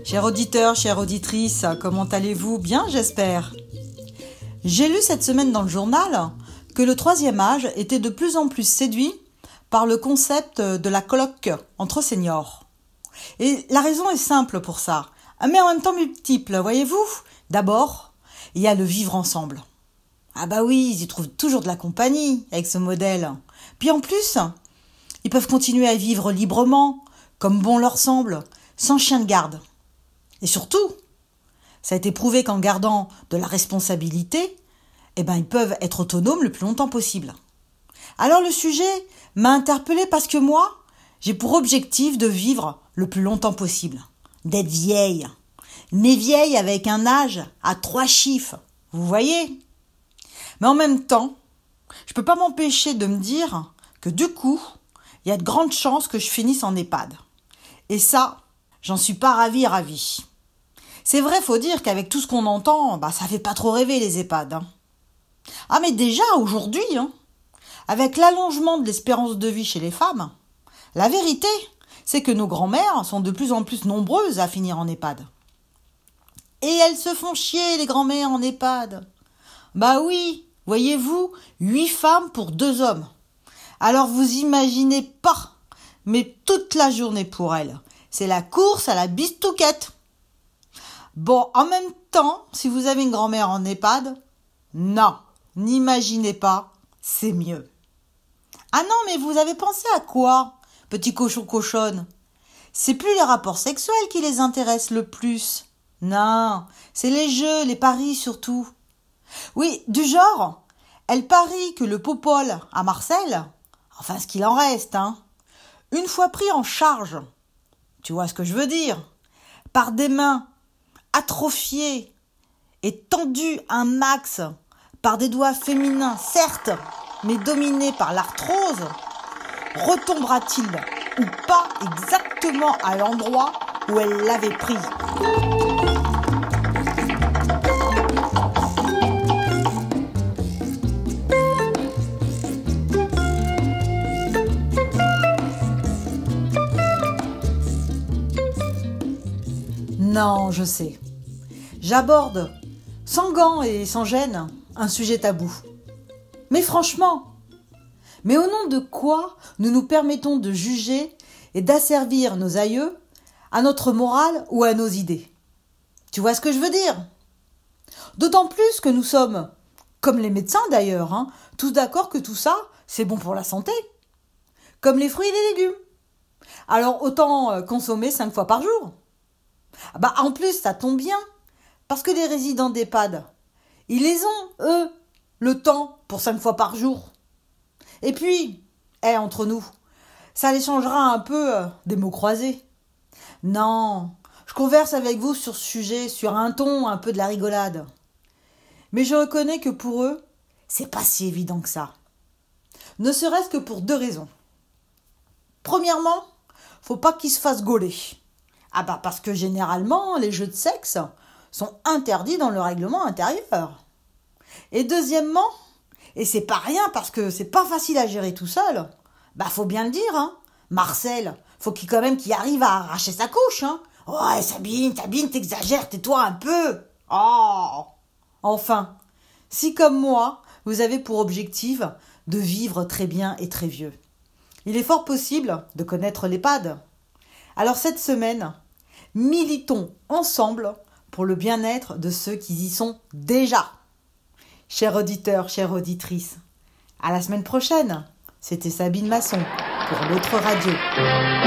Chers auditeurs, chères auditrices, comment allez-vous? Bien, j'espère. J'ai lu cette semaine dans le journal que le troisième âge était de plus en plus séduit par le concept de la coloc entre seniors. Et la raison est simple pour ça, mais en même temps multiple, voyez-vous. D'abord, il y a le vivre ensemble. Ah bah oui, ils y trouvent toujours de la compagnie avec ce modèle. Puis en plus, ils peuvent continuer à vivre librement, comme bon leur semble, sans chien de garde. Et surtout, ça a été prouvé qu'en gardant de la responsabilité, ils peuvent être autonomes le plus longtemps possible. Alors le sujet m'a interpellée parce que moi, j'ai pour objectif de vivre le plus longtemps possible, d'être vieille. Mais vieille avec un âge à 3 chiffres, vous voyez? Mais en même temps, je peux pas m'empêcher de me dire que du coup, il y a de grandes chances que je finisse en EHPAD. Et ça, j'en suis pas ravie. C'est vrai, faut dire qu'avec tout ce qu'on entend, ça fait pas trop rêver les EHPAD. Ah mais déjà aujourd'hui, avec l'allongement de l'espérance de vie chez les femmes, la vérité, c'est que nos grands-mères sont de plus en plus nombreuses à finir en EHPAD. Et elles se font chier, les grands-mères en EHPAD. Bah oui, voyez-vous, 8 femmes pour 2 hommes. Alors vous imaginez pas, mais toute la journée pour elles, c'est la course à la bistouquette. Bon, en même temps, si vous avez une grand-mère en EHPAD, non, n'imaginez pas, c'est mieux. Ah non, mais vous avez pensé à quoi, petit cochon-cochonne? C'est plus les rapports sexuels qui les intéressent le plus. Non, c'est les jeux, les paris surtout. Oui, du genre, elle parie que le Popol à Marseille, enfin ce qu'il en reste, une fois pris en charge, tu vois ce que je veux dire, par des mains atrophiées et tendues un max par des doigts féminins, certes, mais dominés par l'arthrose, retombera-t-il ou pas exactement à l'endroit où elle l'avait pris? Non, je sais. J'aborde, sans gants et sans gêne, un sujet tabou. Mais franchement, mais au nom de quoi nous nous permettons de juger et d'asservir nos aïeux à notre morale ou à nos idées? Tu vois ce que je veux dire? D'autant plus que nous sommes, comme les médecins d'ailleurs, tous d'accord que tout ça, c'est bon pour la santé. Comme les fruits et les légumes. Alors autant consommer 5 fois par jour. En plus, ça tombe bien, parce que les résidents d'EHPAD, ils les ont, eux, le temps pour 5 fois par jour. Et puis, entre nous, ça les changera un peu des mots croisés. Non, je converse avec vous sur ce sujet, sur un ton un peu de la rigolade. Mais je reconnais que pour eux, c'est pas si évident que ça. Ne serait-ce que pour 2 raisons. Premièrement, faut pas qu'ils se fassent gauler. Parce que généralement, les jeux de sexe sont interdits dans le règlement intérieur. Et deuxièmement, et c'est pas rien parce que c'est pas facile à gérer tout seul, faut bien le dire, Marcel, faut qu'il arrive à arracher sa couche, Ouais, Sabine, t'exagères, tais-toi un peu. Oh. Enfin, si comme moi, vous avez pour objectif de vivre très bien et très vieux, il est fort possible de connaître l'EHPAD. Alors cette semaine, militons ensemble pour le bien-être de ceux qui y sont déjà. Chers auditeurs, chères auditrices, à la semaine prochaine. C'était Sabine Masson pour l'autre radio.